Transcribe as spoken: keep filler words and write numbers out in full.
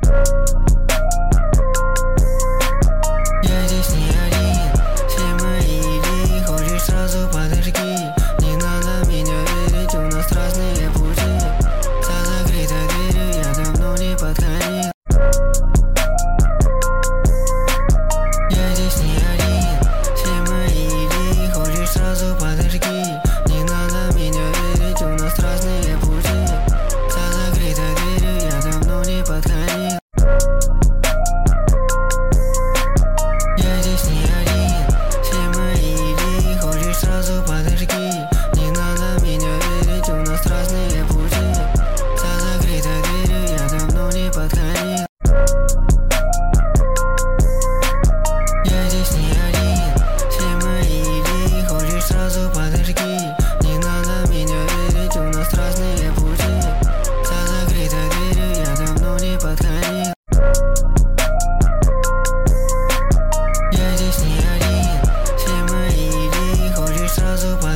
Я здесь не один, все мои идеи. Хочешь сразу подожги, не надо меня верить, у нас разные пути. За закрытой дверью я давно не подходил. Я здесь не один, все мои идеи. Хочешь сразу подожги, не надо меня верить, у нас разные пути. За закрытой дверью я давно не подходил. Я здесь не один, все мои идеи. Хочешь сразу подожги, не надо меня верить, у нас разные пути. За закрытой дверью я давно не подходил. Я здесь не один, все мои идеи. Хочешь сразу подожги, не надо меня верить, у нас разные пути. За закрытой дверью я давно не подходил. Я здесь не один, все мои идеи. Хочешь сразу подожги.